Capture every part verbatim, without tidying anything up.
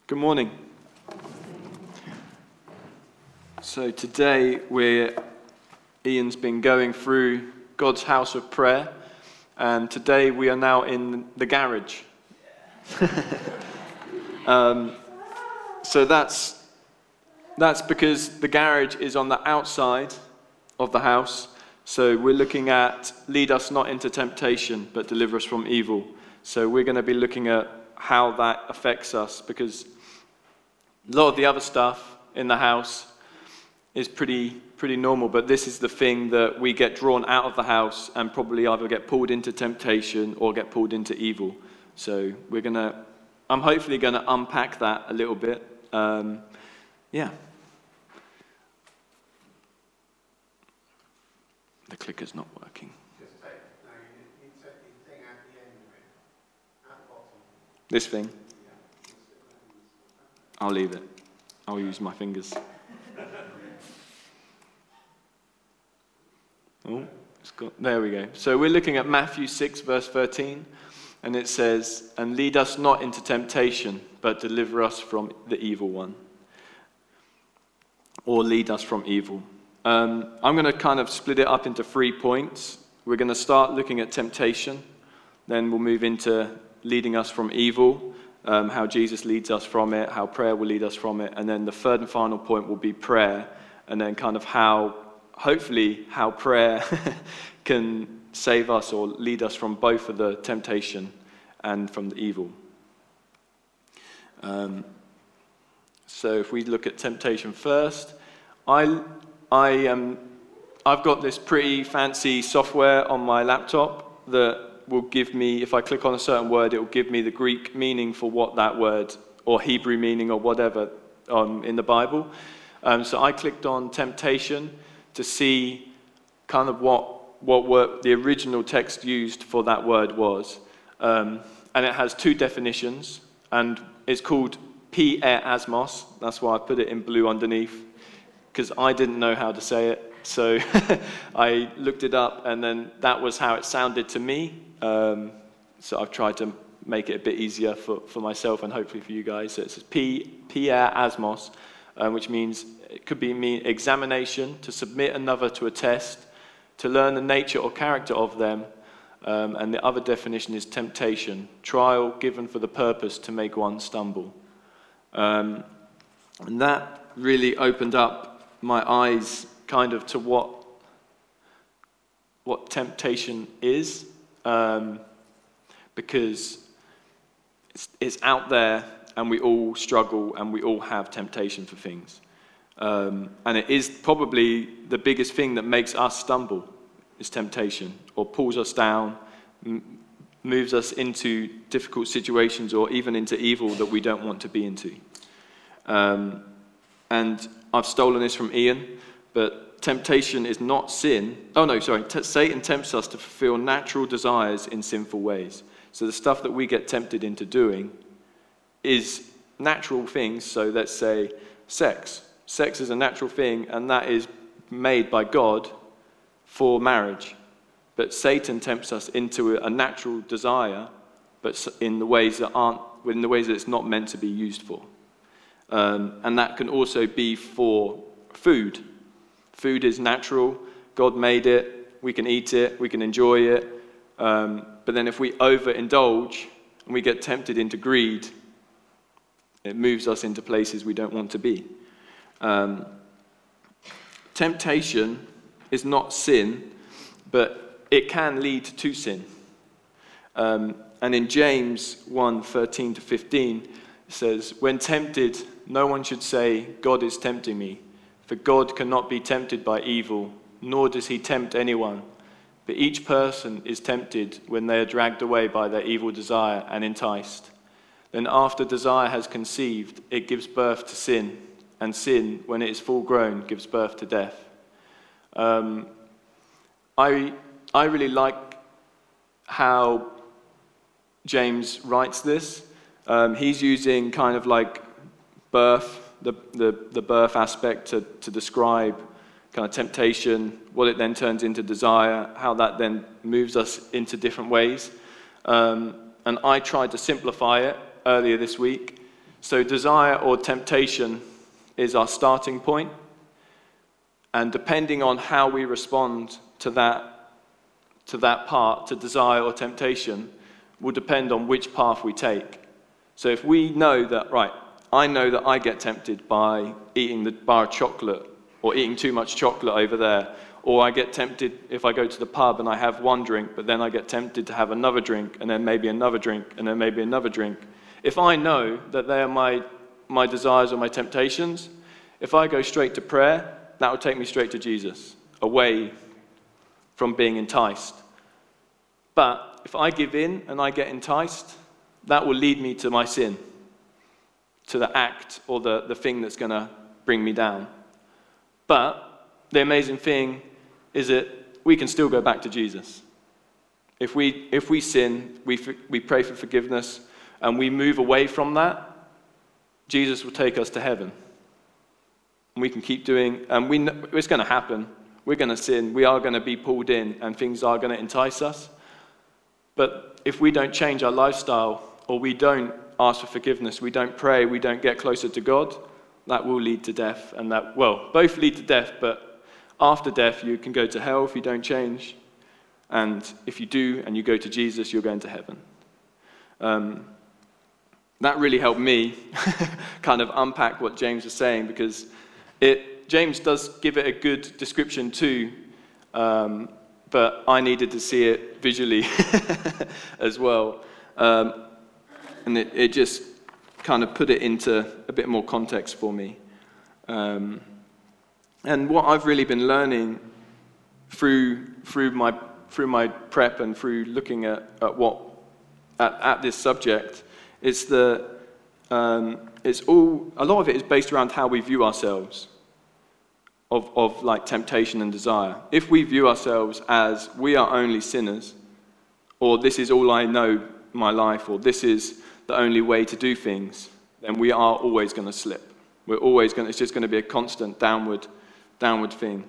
Good morning. So today we're, Ian's been going through God's house of prayer, and today we are now in the garage. um, so that's that's because the garage is on the outside of the house. So we're looking at lead us not into temptation, but deliver us from evil. So we're going to be looking at how that affects us, because a lot of the other stuff in the house is pretty pretty normal, but this is the thing that we get drawn out of the house and probably either get pulled into temptation or get pulled into evil. So we're gonna, I'm hopefully going to unpack that a little bit. Um, yeah. The clicker's not working. Just take, no, you need to take the thing at the end of it, at the bottom. This thing? Yeah. I'll leave it. I'll use my fingers. Oh, it's got, there we go. So we're looking at Matthew six, verse thirteen, and it says, "And lead us not into temptation, but deliver us from the evil one." Or lead us from evil. Um, I'm going to kind of split it up into three points. We're going to start looking at temptation, then we'll move into leading us from evil, um, how Jesus leads us from it, how prayer will lead us from it, and then the third and final point will be prayer, and then kind of how, hopefully, how prayer can save us or lead us from both of the temptation and from the evil. Um, so if we look at temptation first, I... I, um, I've got this pretty fancy software on my laptop that will give me, if I click on a certain word, it will give me the Greek meaning for what that word, or Hebrew meaning, or whatever, um, in the Bible. Um, so I clicked on temptation to see kind of what, what word, the original text used for that word was. Um, and it has two definitions, and it's called P-E-asmos. That's why I put it in blue underneath, because I didn't know how to say it. So I looked it up, and then that was how it sounded to me. Um, so I've tried to make it a bit easier for, for myself and hopefully for you guys. So it says P-E-asmos, um, which means it could be mean examination, to submit another to a test, to learn the nature or character of them. Um, and the other definition is temptation, trial given for the purpose to make one stumble. Um, and that really opened up my eyes kind of to what what temptation is, um, because it's, it's out there and we all struggle and we all have temptation for things. Um, and it is probably the biggest thing that makes us stumble is temptation, or pulls us down, m- moves us into difficult situations or even into evil that we don't want to be into. Um, and I've stolen this from Ian, but temptation is not sin. Oh no, sorry. T- Satan tempts us to fulfill natural desires in sinful ways. So the stuff that we get tempted into doing is natural things. So let's say sex. Sex is a natural thing, and that is made by God for marriage. But Satan tempts us into a natural desire, but in the ways that aren't, in the ways that it's not meant to be used for. Um, and that can also be for food. Food is natural. God made it. We can eat it. We can enjoy it. Um, but then if we overindulge and we get tempted into greed, it moves us into places we don't want to be. Um, temptation is not sin, but it can lead to sin. Um, and in James one, thirteen to fifteen, it says, "When tempted, no one should say, 'God is tempting me,' for God cannot be tempted by evil, nor does he tempt anyone. But each person is tempted when they are dragged away by their evil desire and enticed. Then after desire has conceived, it gives birth to sin, and sin, when it is full grown, gives birth to death." Um, I I really like how James writes this. Um, he's using kind of like birth, the, the, the birth aspect to, to describe kind of temptation, what it then turns into desire, how that then moves us into different ways. Um, and I tried to simplify it earlier this week. So desire or temptation is our starting point. And depending on how we respond to that, to that part, to desire or temptation, will depend on which path we take. So if we know that, right, I know that I get tempted by eating the bar of chocolate or eating too much chocolate over there, or I get tempted if I go to the pub and I have one drink, but then I get tempted to have another drink, and then maybe another drink, and then maybe another drink. If I know that they are my, my desires or my temptations, if I go straight to prayer, that will take me straight to Jesus, away from being enticed. But if I give in and I get enticed, that will lead me to my sin, to the act or the, the thing that's going to bring me down. But the amazing thing is that we can still go back to Jesus. If we if we sin, we we pray for forgiveness, and we move away from that, Jesus will take us to heaven. And we can keep doing, and we know, it's going to happen. We're going to sin. We are going to be pulled in, and things are going to entice us. But if we don't change our lifestyle, or we don't ask for forgiveness, we don't pray, we don't get closer to God, that will lead to death. And that, well, both lead to death, but after death, you can go to hell if you don't change. And if you do, and you go to Jesus, you're going to heaven. Um, that really helped me kind of unpack what James was saying, because it, James does give it a good description too, um, but I needed to see it visually as well. Um, and it, it just kind of put it into a bit more context for me. Um, and what I've really been learning through through my through my prep and through looking at, at what at, at this subject is that um, it's all a lot of it is based around how we view ourselves of of like temptation and desire. If we view ourselves as we are only sinners, or this is all I know my life, or this is the only way to do things, then we are always going to slip. We're always going. It's just going to be a constant downward, downward thing.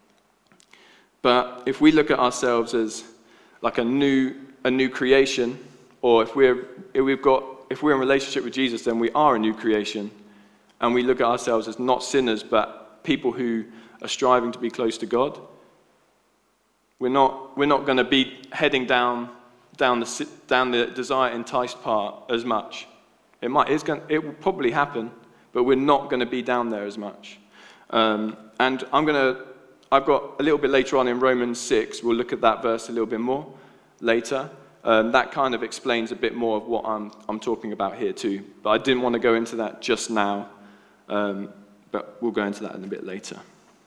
But if we look at ourselves as like a new, a new creation, or if we're, if we've got, if we're in relationship with Jesus, then we are a new creation, and we look at ourselves as not sinners, but people who are striving to be close to God. We're not, we're not going to be heading down, down the, down the desire enticed part as much. It might, it's going, it will probably happen, but we're not going to be down there as much. Um, and I'm going to. I've got a little bit later on in Romans six, we'll look at that verse a little bit more later. Um, that kind of explains a bit more of what I'm, I'm talking about here too. But I didn't want to go into that just now, um, but we'll go into that in a bit later.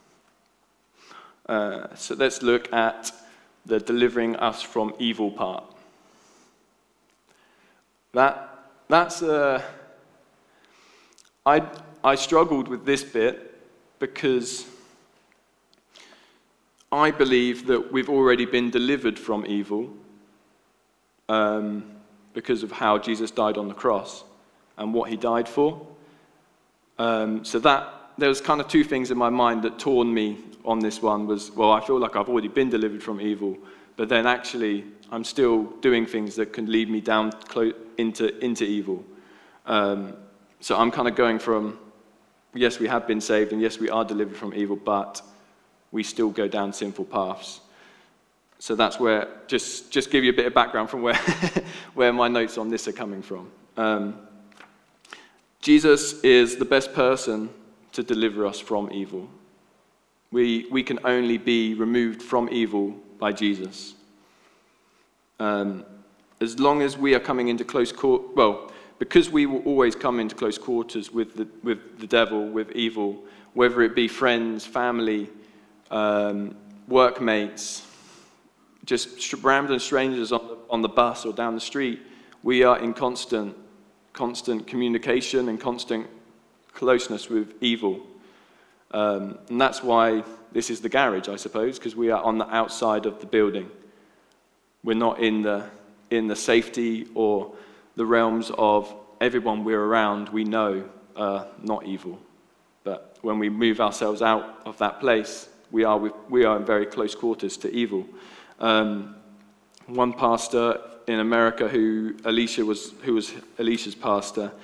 Uh, so let's look at the delivering us from evil part. That, that's a... I, I struggled with this bit because I believe that we've already been delivered from evil um, because of how Jesus died on the cross and what he died for. Um, so that there was kind of two things in my mind that torn me on this one was, well, I feel like I've already been delivered from evil, but then actually I'm still doing things that can lead me down clo- into, into evil. Um, so I'm kind of going from, yes, we have been saved, and yes, we are delivered from evil, but we still go down sinful paths. So that's where, just just give you a bit of background from where, where my notes on this are coming from. Um, Jesus is the best person to deliver us from evil. We we can only be removed from evil by Jesus. Um, as long as we are coming into close quarters, well, because we will always come into close quarters with the with the devil, with evil, whether it be friends, family, um, workmates, just random strangers on the, on the bus or down the street, we are in constant, constant communication and constant closeness with evil. Um, and that's why this is the garage, I suppose, because we are on the outside of the building. We're not in the in the safety or the realms of everyone we're around we know uh, not evil. But when we move ourselves out of that place, we are with, we are in very close quarters to evil. Um, one pastor in America, who Alicia was, who was Alicia's pastor,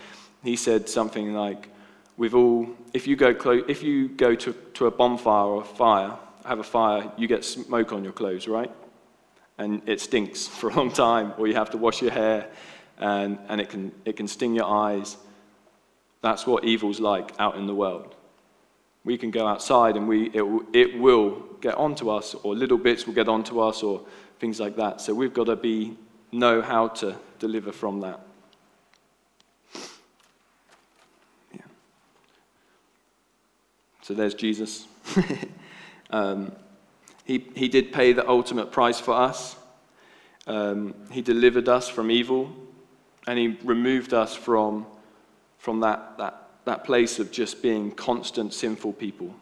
he said something like, "We've all, if you go clo- if you go to, to a bonfire or a fire, have a fire, you get smoke on your clothes, right? And it stinks for a long time, or you have to wash your hair, and, and it can it can sting your eyes. That's what evil's like out in the world. We can go outside and we it, it will get onto us, or little bits will get onto us, or things like that. So we've got to be know how to deliver from that." Yeah. So there's Jesus. um, he he did pay the ultimate price for us. Um, he delivered us from evil, and he removed us from from that that. that place of just being constant sinful people.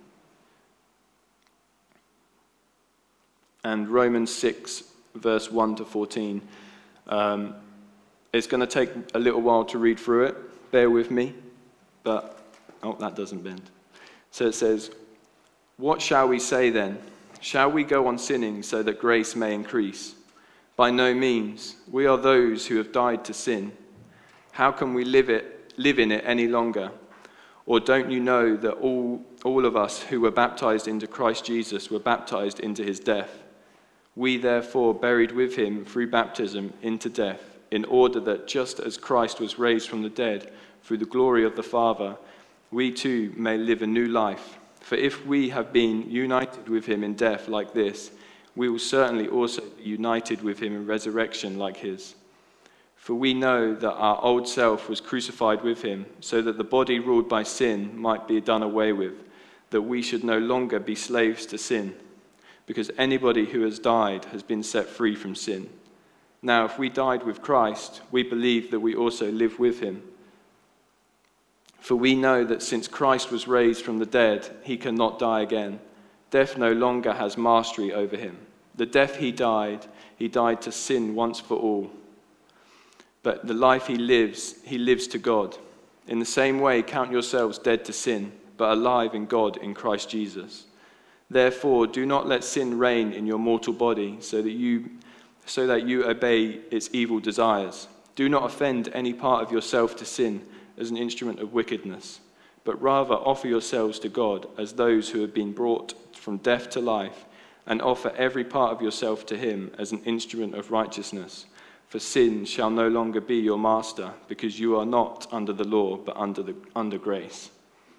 And Romans six, verse one to fourteen, um, it's going to take a little while to read through it. Bear with me. But, oh, that doesn't bend. So it says, "What shall we say then? Shall we go on sinning so that grace may increase? By no means. We are those who have died to sin. How can we live it, live in it any longer? Or don't you know that all, all of us who were baptized into Christ Jesus were baptized into his death? We therefore buried with him through baptism into death, in order that just as Christ was raised from the dead through the glory of the Father, we too may live a new life. For if we have been united with him in death like this, we will certainly also be united with him in resurrection like his. For we know that our old self was crucified with him, so that the body ruled by sin might be done away with, that we should no longer be slaves to sin, because anybody who has died has been set free from sin. Now, if we died with Christ, we believe that we also live with him. For we know that since Christ was raised from the dead, he cannot die again. Death no longer has mastery over him. The death he died, he died to sin once for all. But the life he lives, he lives to God. In the same way, count yourselves dead to sin, but alive in God in Christ Jesus. Therefore, do not let sin reign in your mortal body, so that you, so that you obey its evil desires. Do not offend any part of yourself to sin as an instrument of wickedness, but rather offer yourselves to God as those who have been brought from death to life, and offer every part of yourself to him as an instrument of righteousness. For sin shall no longer be your master, because you are not under the law, but under the under grace."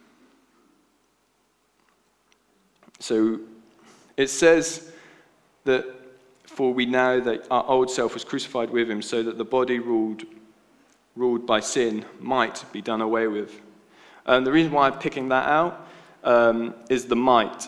So it says that, "For we know that our old self was crucified with him, so that the body ruled ruled by sin might be done away with." And the reason why I'm picking that out um, is the might.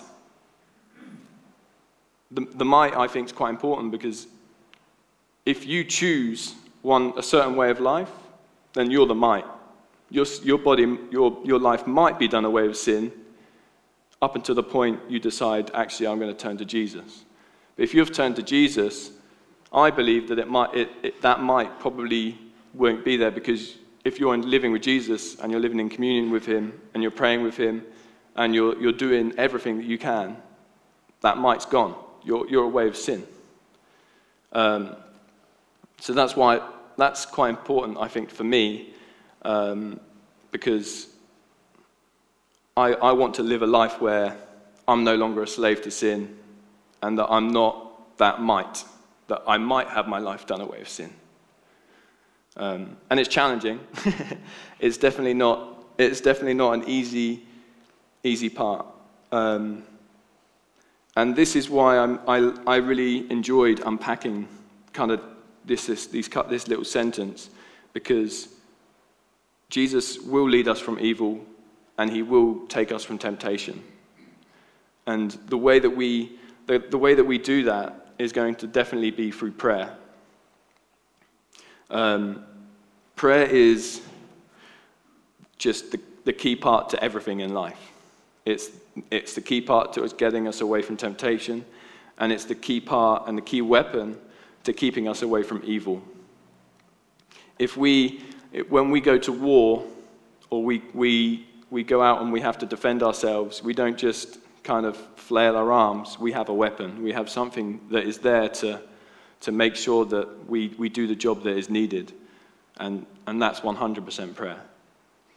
The, the might, I think, is quite important, because if you choose one a certain way of life, then you're the might. Your, your body, your, your life might be done away with sin up until the point you decide, actually, I'm going to turn to Jesus. But if you've turned to Jesus, I believe that it might, it, it, that might probably won't be there, because if you're living with Jesus and you're living in communion with him and you're praying with him and you're, you're doing everything that you can, that might's gone. You're, you're away with sin. Um, So that's why that's quite important, I think, for me, um, because I, I want to live a life where I'm no longer a slave to sin, and that I'm not that might, that I might have my life done away with sin. Um, and it's challenging. it's definitely not. It's definitely not an easy, easy part. Um, and this is why I'm, I I really enjoyed unpacking kind of. This, this, these cut this little sentence, because Jesus will lead us from evil, and he will take us from temptation. And the way that we the, the way that we do that is going to definitely be through prayer. Um, prayer is just the, the key part to everything in life. It's it's the key part to us getting us away from temptation, and it's the key part and the key weapon to keeping us away from evil. If we, when we go to war, or we, we, we go out and we have to defend ourselves, we don't just kind of flail our arms. We have a weapon. We have something that is there to, to make sure that we, we do the job that is needed. And, and that's one hundred percent prayer.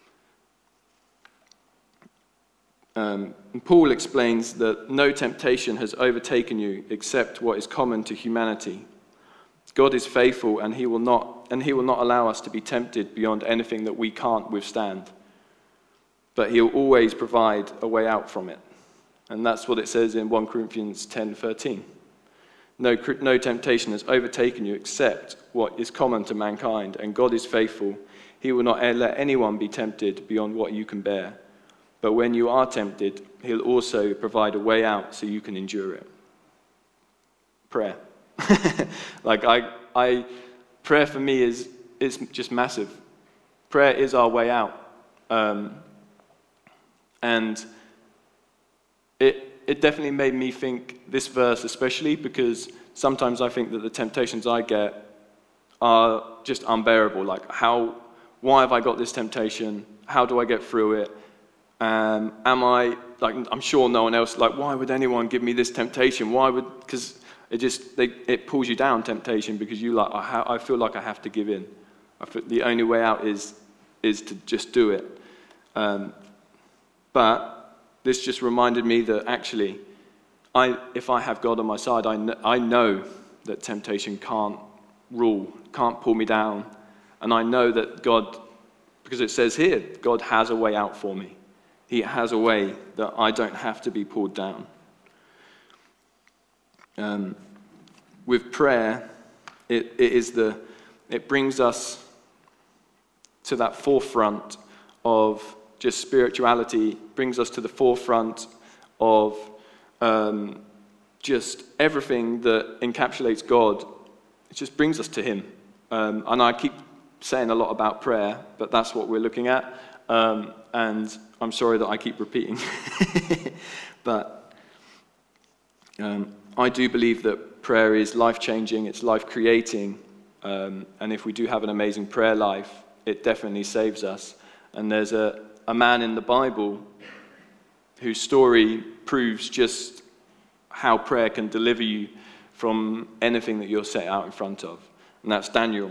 Um, and Paul explains that no temptation has overtaken you except what is common to humanity. God is faithful, and he will not and he will not allow us to be tempted beyond anything that we can't withstand. But he'll always provide a way out from it. And that's what it says in First Corinthians ten thirteen. No, no temptation has overtaken you except what is common to mankind, and God is faithful. He will not let anyone be tempted beyond what you can bear. But when you are tempted, he'll also provide a way out so you can endure it. Prayer. like I, I, prayer for me is, is just massive. Prayer is our way out. Um, and it, it definitely made me think this verse especially, because sometimes I think that the temptations I get are just unbearable. Like, how, why have I got this temptation? How do I get through it? Um, am I, like, I'm sure no one else, like, why would anyone give me this temptation? Why would, because it just, they, it pulls you down, temptation, because you like, I, ha- I feel like I have to give in. I feel the only way out is, is to just do it. Um, but this just reminded me that actually, I, if I have God on my side, I, kn- I know that temptation can't rule, can't pull me down. And I know that God, because it says here, God has a way out for me. He has a way that I don't have to be pulled down. Um, with prayer, it, it is the it brings us to that forefront of just spirituality, brings us to the forefront of um, just everything that encapsulates God. It just brings us to him. Um, and I keep saying a lot about prayer, but that's what we're looking at. Um, and I'm sorry that I keep repeating. But um, I do believe that prayer is life-changing, it's life-creating. Um, and if we do have an amazing prayer life, it definitely saves us. And there's a, a man in the Bible whose story proves just how prayer can deliver you from anything that you're set out in front of. And that's Daniel.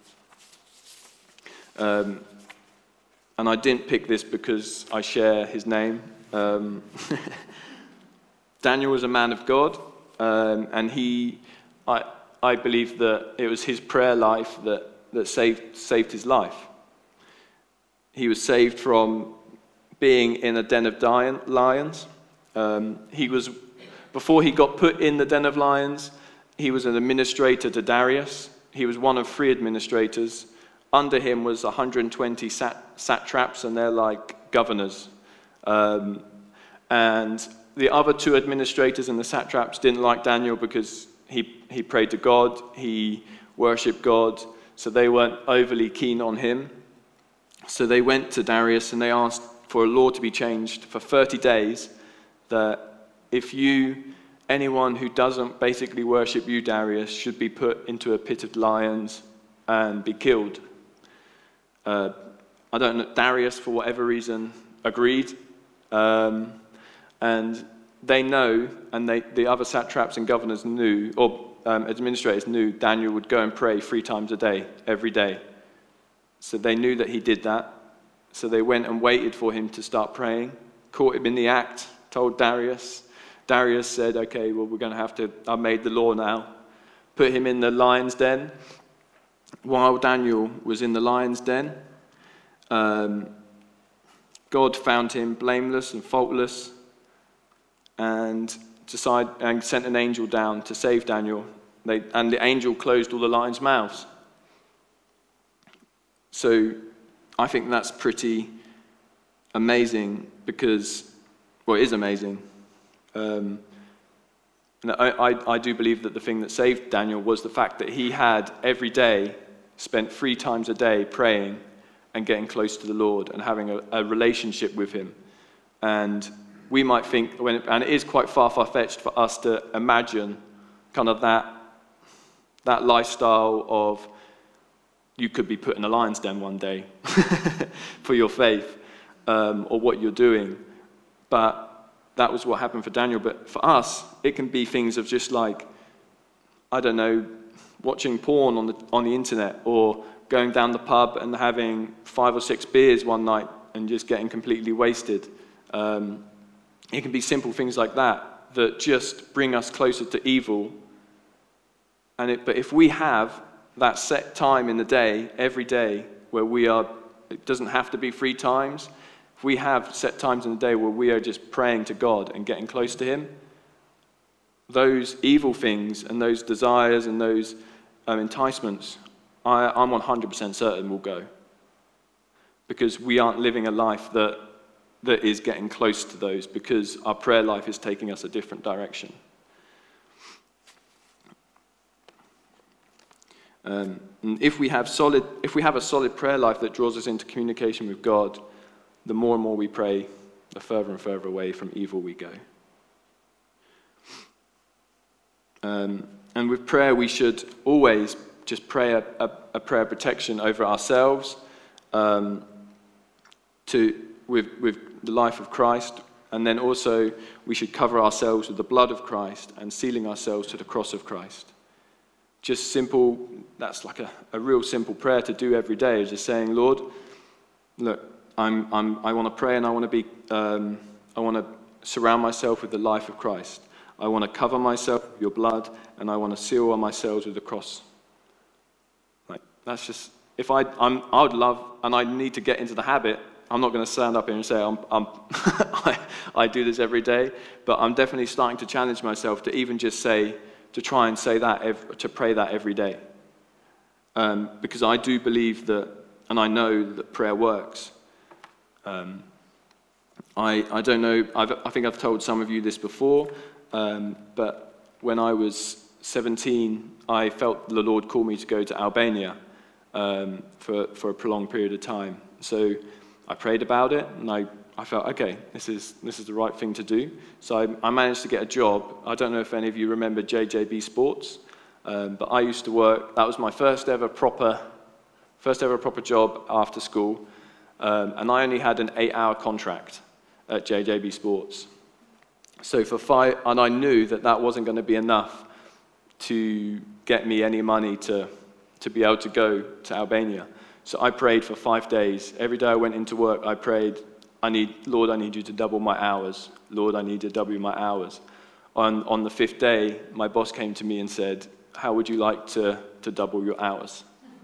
Um, and I didn't pick this because I share his name. Um, Daniel was a man of God, um, and he, I, I believe that it was his prayer life that, that saved, saved his life. He was saved from being in a den of lions. Um, he was, before he got put in the den of lions, he was an administrator to Darius. He was one of three administrators. Under him was one hundred twenty sat- satraps, and they're like governors. Um, and the other two administrators and the satraps didn't like Daniel because he, he prayed to God, he worshipped God, so they weren't overly keen on him. So they went to Darius and they asked for a law to be changed for thirty days, that if you, anyone who doesn't basically worship you, Darius, should be put into a pit of lions and be killed. Uh, I don't know, Darius, for whatever reason, agreed. Um, and they know, and they, the other satraps and governors knew, or um, administrators knew, Daniel would go and pray three times a day, every day. So they knew that he did that. So they went and waited for him to start praying, caught him in the act, told Darius. Darius said, okay, well, we're going to have to, I've made the law now. Put him in the lion's den. While Daniel was in the lion's den, um, God found him blameless and faultless, and decide, and sent an angel down to save Daniel. They, and the angel closed all the lions' mouths. So I think that's pretty amazing because, well, it is amazing. Um, and I, I, I do believe that the thing that saved Daniel was the fact that he had every day spent three times a day praying and getting close to the Lord and having a, a relationship with him. And we might think, when it, and it is quite far, far-fetched for us to imagine kind of that, that lifestyle of you could be put in a lion's den one day for your faith, um, or what you're doing. But that was what happened for Daniel. But for us, it can be things of just like, I don't know, watching porn on the on the internet, or going down the pub and having five or six beers one night and just getting completely wasted. Um, It can be simple things like that that just bring us closer to evil. And it, but if we have that set time in the day, every day, where we are, it doesn't have to be three times. If we have set times in the day where we are just praying to God and getting close to him, those evil things and those desires and those um, enticements, I, I'm one hundred percent certain will go. Because we aren't living a life that, that is getting close to those, because our prayer life is taking us a different direction. Um, and if we have solid, if we have a solid prayer life that draws us into communication with God, the more and more we pray, the further and further away from evil we go. Um, and with prayer, we should always just pray a, a, a prayer of protection over ourselves, um, to with with the life of Christ, and then also we should cover ourselves with the blood of Christ and sealing ourselves to the cross of Christ. Just simple, that's like a, a real simple prayer to do every day, is just saying, Lord, look, I'm, I'm, I want to pray and I want to be, um, I want to surround myself with the life of Christ. I want to cover myself with your blood, and I want to seal on myself with the cross. Like, that's just, if I, I'm, I would love, and I need to get into the habit. I'm not going to stand up here and say I'm, I'm I, I do this every day, but I'm definitely starting to challenge myself to even just say, to try and say that, every, to pray that every day. Um, because I do believe that, and I know that prayer works. Um, I, I don't know, I've, I think I've told some of you this before, um, but when I was seventeen, I felt the Lord call me to go to Albania um, for, for a prolonged period of time. So I prayed about it, and I, I felt, okay, this is this is the right thing to do. So I, I managed to get a job. I don't know if any of you remember J J B Sports, um, but I used to work, that was my first ever proper, first ever proper job after school, um, and I only had an eight-hour contract at J J B Sports. So for five, and I knew that that wasn't going to be enough to get me any money to, to be able to go to Albania. So I prayed for five days. Every day I went into work, I prayed, I need, Lord, I need you to double my hours. Lord, I need you to double my hours. On, on the fifth day, my boss came to me and said, how would you like to, to double your hours?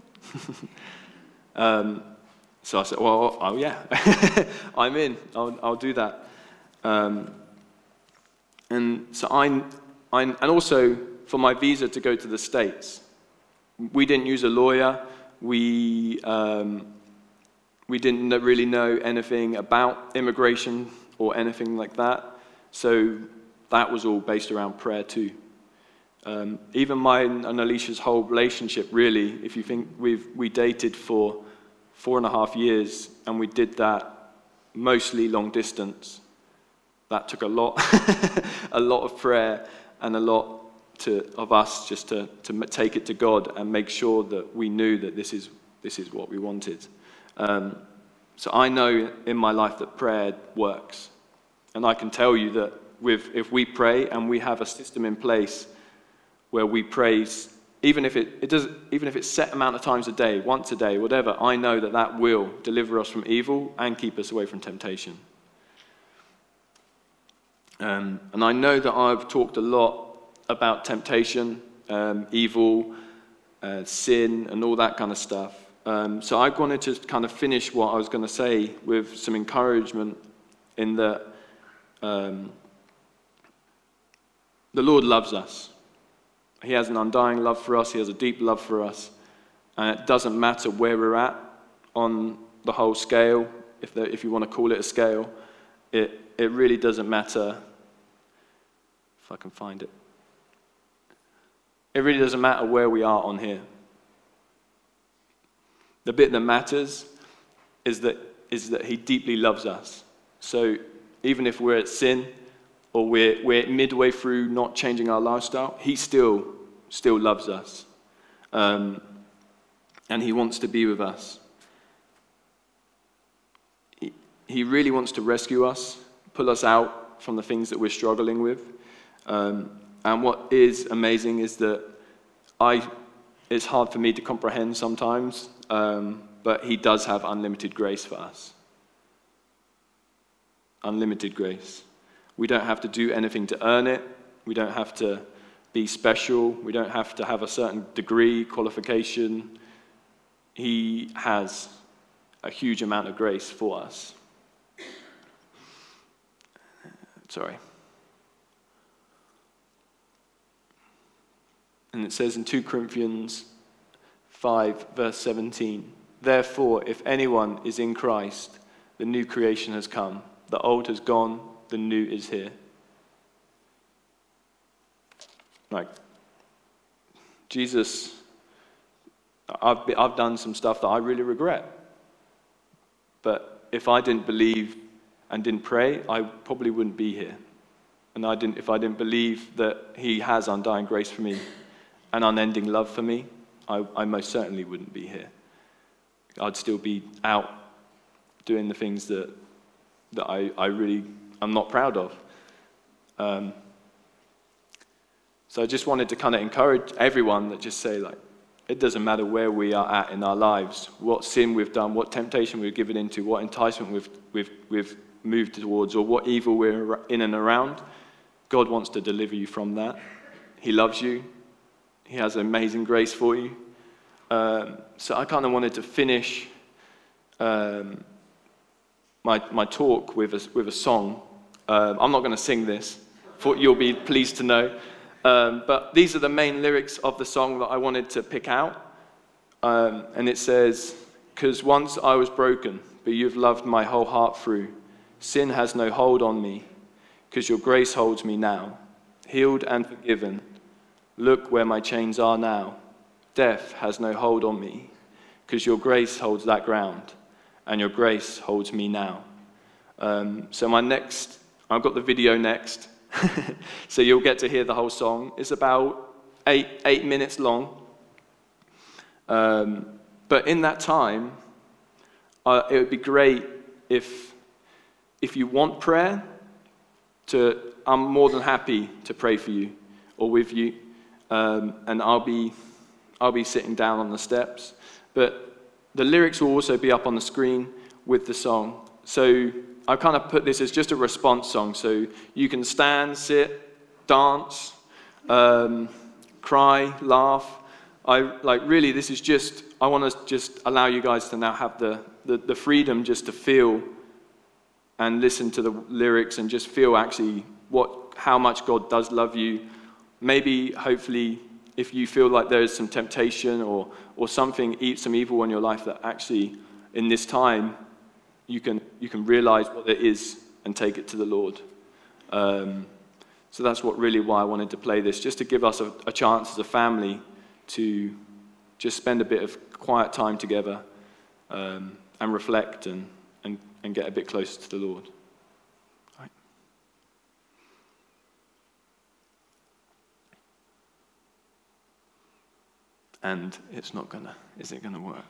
um, so I said, well, oh yeah, I'm in, I'll, I'll do that. Um, and so I, I, and also for my visa to go to the States, we didn't use a lawyer. We, um, we didn't really know anything about immigration or anything like that. So that was all based around prayer too. Um, even mine and Alicia's whole relationship, really, if you think we've, we dated for four and a half years, and we did that mostly long distance. That took a lot, a lot of prayer and a lot to, of us just to, to take it to God and make sure that we knew that this is, this is what we wanted. Um, so I know in my life that prayer works. And I can tell you that with, if we pray and we have a system in place where we praise, even if it, it does, even if it's set amount of times a day, once a day, whatever, I know that that will deliver us from evil and keep us away from temptation. Um, and I know that I've talked a lot about temptation, um, evil, uh, sin, and all that kind of stuff. Um, so I wanted to kind of finish what I was going to say with some encouragement in that um, the Lord loves us. He has an undying love for us. He has a deep love for us. And it doesn't matter where we're at on the whole scale, if, there, if you want to call it a scale. It, it really doesn't matter, if I can find it. It really doesn't matter where we are on here. The bit that matters is that, is that he deeply loves us. So even if we're at sin, or we're, we're midway through not changing our lifestyle, he still, still loves us. Um, and he wants to be with us. He, he really wants to rescue us, pull us out from the things that we're struggling with. Um, and what is amazing is that I, it's hard for me to comprehend sometimes, um, but he does have unlimited grace for us. Unlimited grace. We don't have to do anything to earn it. We don't have to be special. We don't have to have a certain degree, qualification. He has a huge amount of grace for us. Sorry. And it says in Second Corinthians five, verse seventeen, therefore, if anyone is in Christ, the new creation has come. The old has gone, the new is here. Like, Jesus, I've, I've done some stuff that I really regret. But if I didn't believe and didn't pray, I probably wouldn't be here. And I didn't, if I didn't believe that he has undying grace for me and unending love for me, I, I most certainly wouldn't be here. I'd still be out doing the things that that I, I really am not proud of. Um, so I just wanted to kind of encourage everyone that just say, like, it doesn't matter where we are at in our lives, what sin we've done, what temptation we've given into, what enticement we've, we've, we've moved towards, or what evil we're in and around. God wants to deliver you from that. He loves you. He has amazing grace for you. Um, so I kind of wanted to finish um, my my talk with a, with a song. Um, I'm not going to sing this, for you'll be pleased to know. Um, but these are the main lyrics of the song that I wanted to pick out. Um, and it says, "'Cause once I was broken, but you've loved my whole heart through. Sin has no hold on me, 'cause your grace holds me now. Healed and forgiven, look where my chains are now. Death has no hold on me, 'cause your grace holds that ground, and your grace holds me now." Um, so my next, I've got the video next, so you'll get to hear the whole song. It's about eight eight minutes long. Um, but in that time, uh, it would be great if if you want prayer, to I'm more than happy to pray for you or with you, um, and I'll be I'll be sitting down on the steps. But the lyrics will also be up on the screen with the song. So I kind of put this as just a response song. So you can stand, sit, dance, um, cry, laugh. I like really. This is just. I want to just allow you guys to now have the, the the freedom just to feel and listen to the lyrics and just feel actually what how much God does love you. Maybe, hopefully, if you feel like there is some temptation or or something, eat some evil in your life, that actually in this time you can you can realize what it is and take it to the Lord. Um, so that's what really why I wanted to play this, just to give us a, a chance as a family to just spend a bit of quiet time together um, and reflect and, and, and get a bit closer to the Lord. Right. And it's not gonna, is it gonna work?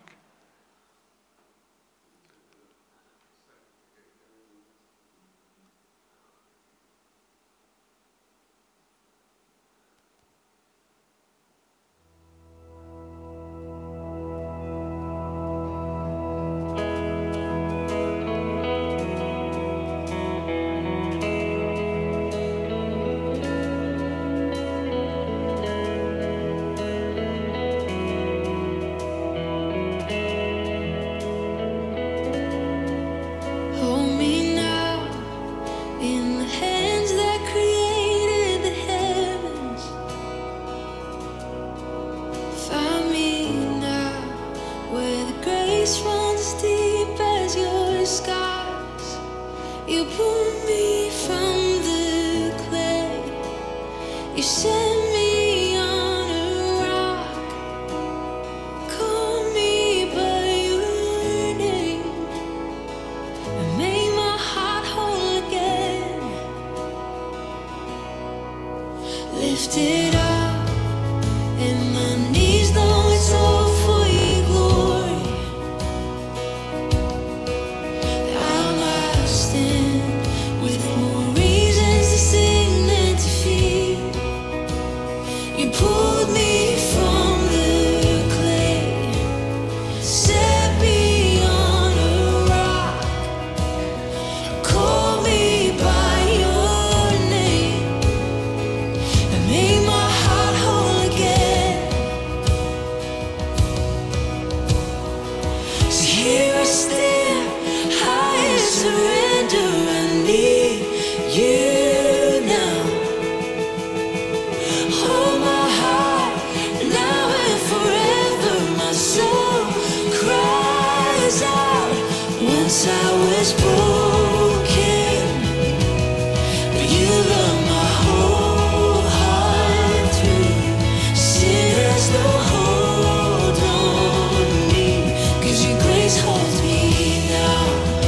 was broken, but you love my whole heart through. Sin has no hold on me, 'cause your grace holds me now.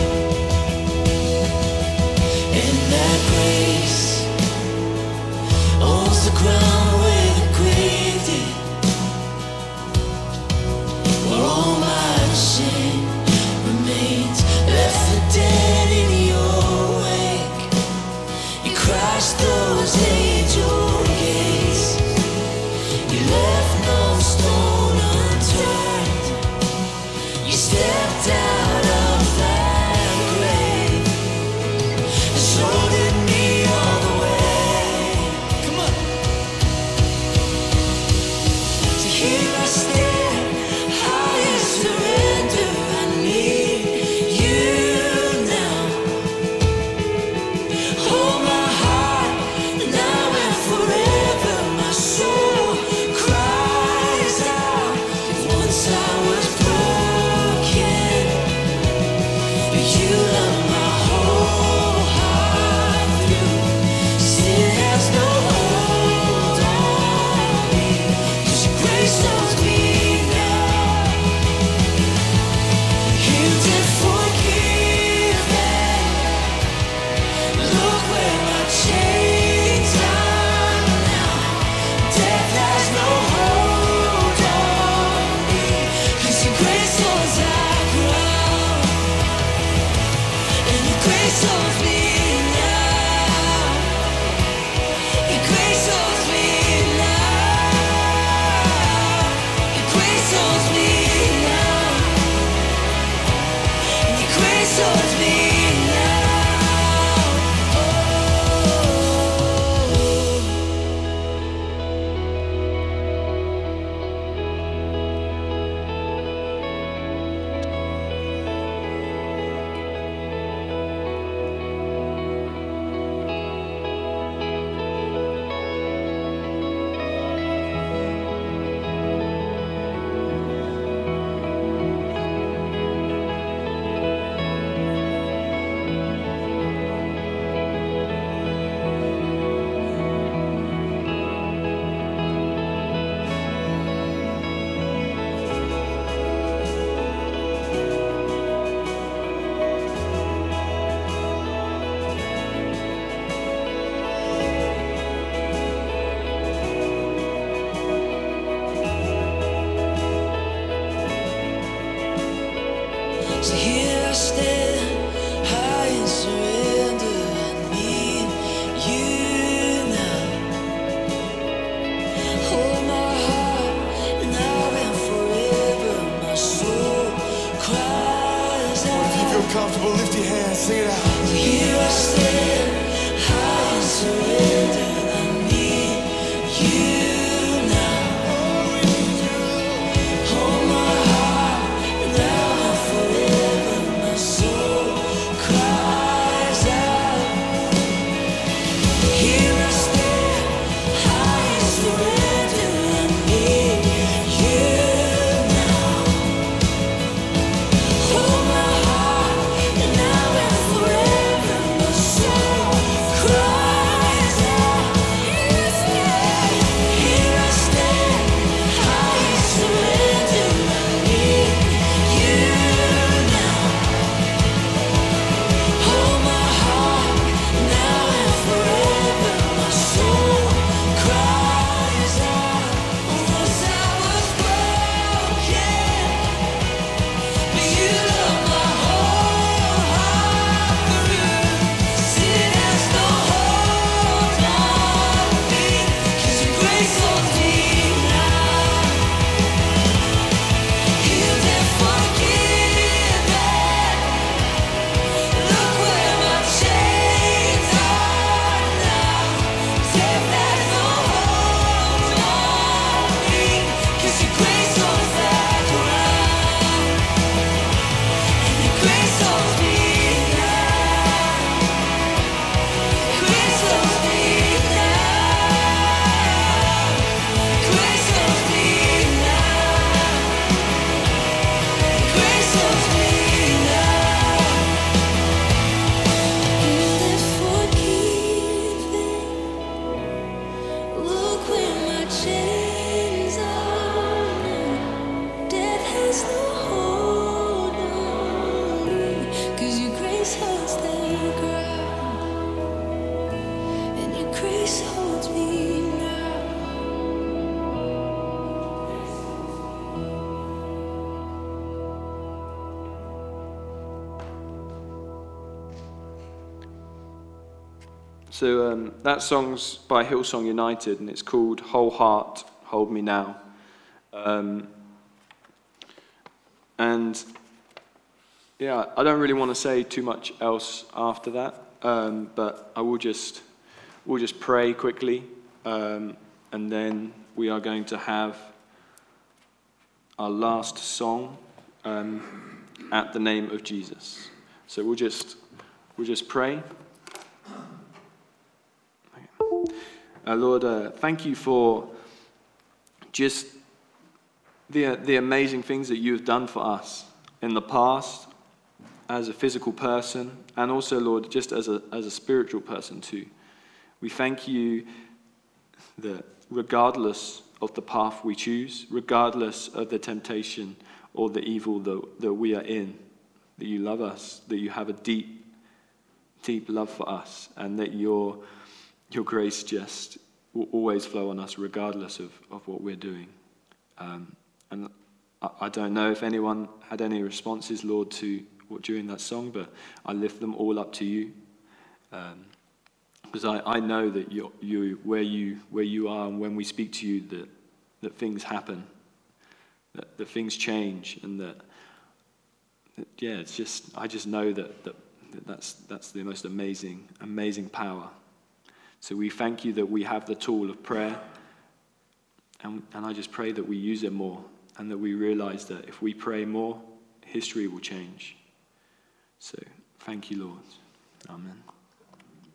And that grace owns the ground where the grave did, where all my sin remains, left for dead in your wake. You crashed those angel gates, you left no stone unturned. You stepped out of that grave and shouldered me all the way. Come on. So here I stand, I surrender. I need you now. Hold my heart now and forever. My soul cries out. Once I was broken, but you love my whole heart through. Sin has no hold on me, 'cause your grace owns me now. Healed and forgiven. Look where my chains are now. Death has no hold on me, 'cause your grace owns that ground. And your grace owns me now. Your grace owns me now. Your grace owns me now. And your grace owns me now. Oh. So here I stand, high in surrender. I need you now. Hold my heart now and forever. My soul cries If you out. feel comfortable, lift your hands, sing it out. So here I stand, high in surrender. I need you now. Hold my heart now and forever. My soul cries out. Here I stand, high in surrender. I need you now. Hold my heart now and forever. My soul cries out. grace holds me now. So um, that song's by Hillsong United, and it's called Whole Heart, Hold Me Now. Um, and yeah, I don't really want to say too much else after that, um, but I will just, we'll just pray quickly, um, and then we are going to have our last song um, at the name of Jesus. So we'll just, we'll just pray. Uh, Lord, uh, thank you for just the uh, the amazing things that you have done for us in the past as a physical person, and also, Lord, just as a as a spiritual person too. We thank you that regardless of the path we choose, regardless of the temptation or the evil that, that we are in, that you love us, that you have a deep, deep love for us, and that your Your grace just will always flow on us regardless of, of what we're doing. Um, and I, I don't know if anyone had any responses, Lord, to what during that song, but I lift them all up to you. Um, because I, I know that you, you, where you where you are, and when we speak to you, that, that things happen, that, that things change, and that, that yeah, it's just I just know that, that, that that's that's the most amazing, amazing power. So we thank you that we have the tool of prayer, and, and I just pray that we use it more, and that we realize that if we pray more, history will change. So thank you, Lord. Amen.